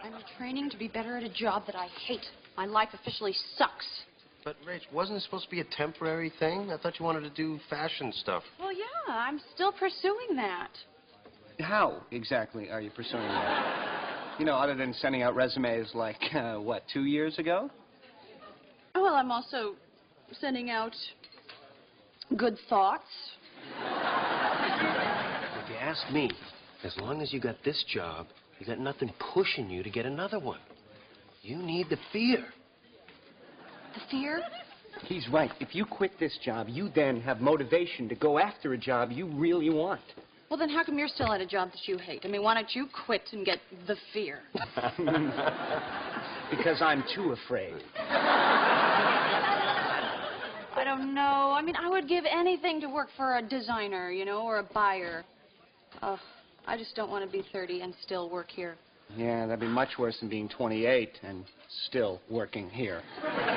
I'm training to be better at a job that I hate. My life officially sucks. But, Rach, wasn't it supposed to be a temporary thing? I thought you wanted to do fashion stuff. Well, yeah, I'm still pursuing that. How exactly are you pursuing that? You know, other than sending out resumes like, what, 2 years ago? Well, I'm also sending out good thoughts. If you ask me, as long as you got this job, you got nothing pushing you to get another one. You need the fear. The fear? He's right. If you quit this job, you then have motivation to go after a job you really want. Well, then how come you're still at a job that you hate? I mean, why don't you quit and get the fear? Because I'm too afraid. I don't know. I mean, I would give anything to work for a designer, you know, or a buyer. I just don't want to be 30 and still work here. Yeah, that'd be much worse than being 28 and still working here.